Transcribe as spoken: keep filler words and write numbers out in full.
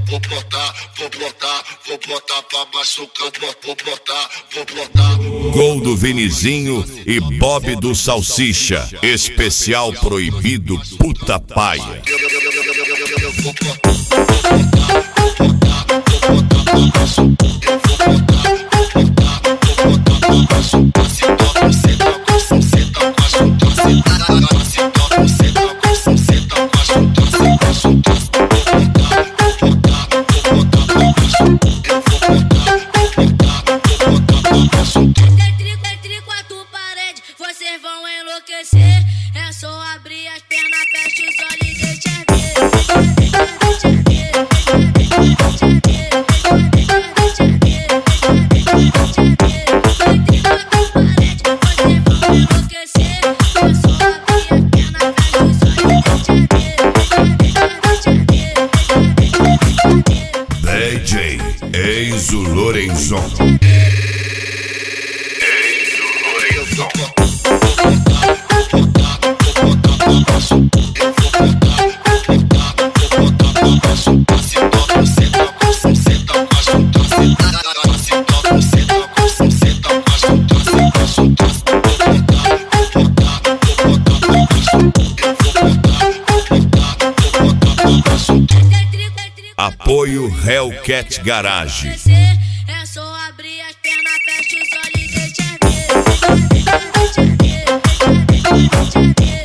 vou botar, vou botar, vou botar pra machucar, vou botar, vou botar. Gol do Vinizinho e Bob do Salsicha. Especial proibido puta paia. Eu vou botar, vou botar, vou botar, vou botar pra machucar. Eu vou botar, vou botar, vou botar pra machucar. Se toca, se toca, se toca, machucar. Se toca, se toca, se toca, se toca, machucar. Se machucar. Vou botar, vou botar, vou botar pra machucar. Eu vou botar, vou botar, vou botar pra machucar. Entre quatro paredes, vocês vão enlouquecer. É só abrir as pernas, fecha os olhos e deixa D J Enzo Lorenzon. Apoio Hellcat Garage. É só abrir as pernas, fecha os olhos e deixa ver.